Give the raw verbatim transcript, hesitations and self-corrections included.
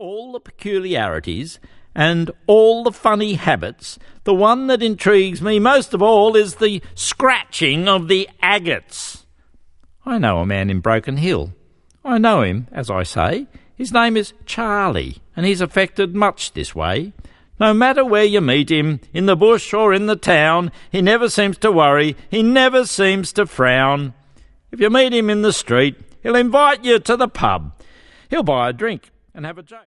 all the peculiarities and all the funny habits, the one that intrigues me most of all is the scratching of the agates. I know a man in Broken Hill. I know him, as I say. His name is Charlie, and he's affected much this way. No matter where you meet him, in the bush or in the town, he never seems to worry, he never seems to frown. If you meet him in the street, he'll invite you to the pub. He'll buy a drink and have a joke.